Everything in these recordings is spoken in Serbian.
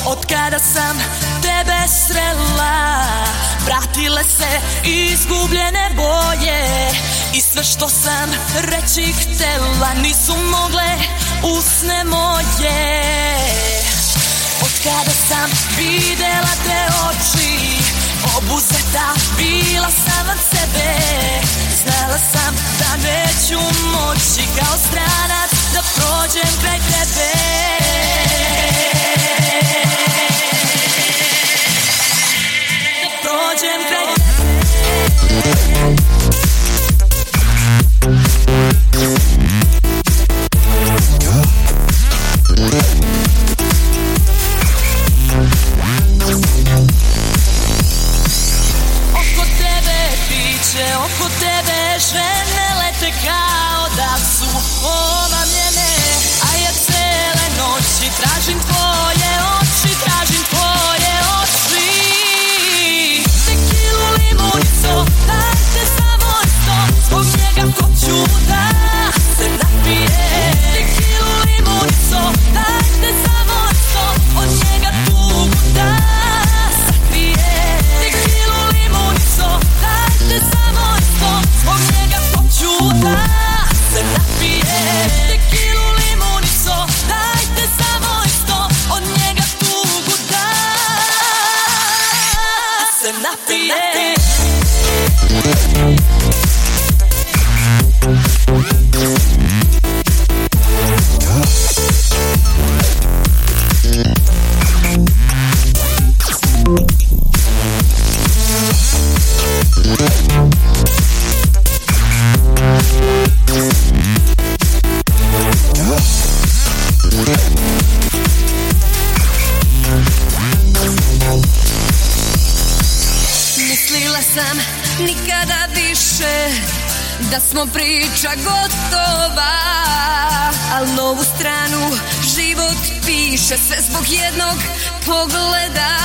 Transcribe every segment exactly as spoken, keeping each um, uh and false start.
Od kada sam tebe srela, vratile se izgubljene boje i sve što sam reći htela nisu mogle usne moje. Od kada sam videla te oči, obuzeta bila sam od sebe. Znala sam da neću moći kao stranac da prođem kraj tebe. Da prođem kraj tebe. Oko tebe piće, oko tebe žene lete kao da su omamljene, a ja cele noći tražim tvoje oči, tražim tvoje oči. Tekilu, limunico, dajte samo isto, zbog njega hoću da se napijem. Tekilu, limunico, dajte samo isto, od njega tugu da sakrijem. Tekilu, limunico, dajte samo isto, zbog njega hoću da se napijem. Tekilu, limunico, dajte samo isto, od njega tugu da se napijem. Mislila sam nikada više da smo priča gotova, al novu stranu život piše sve zbog jednog pogleda.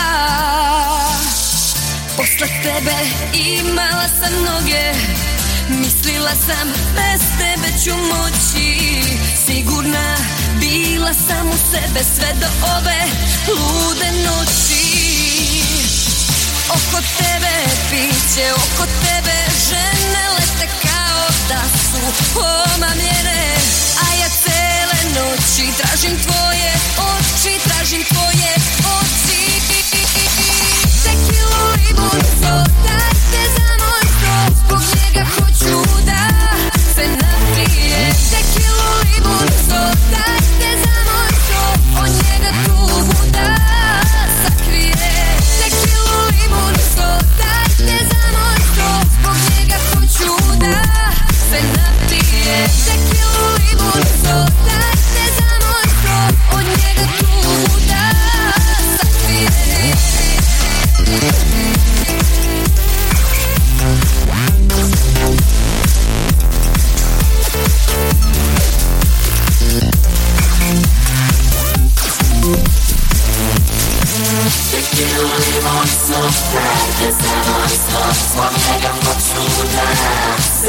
Posle tebe imala sam noge, mislila sam bez tebe ću moći. Sigurna bila sam u sebe sve do ove lude noći. Oko tebe piće, oko tebe žene lete kao da su omamljene, a ja cele noći tražim tvoje oči, tražim tvoje oči. Tekilu, limunico, dajte za moj sto, zbog njega hoću da se napijem. Tekilu, limunico, dajte za moj sto, od njega tugu da sakrijem. Tekilu, limunico, dajte za moj sto, zbog njega hoću da se napijem. Tekilu, limunico, dajte za moj sto, od njega tugu da sakrijem. Tekilu, limunico, dajte za moj sto, zbog njega hoću da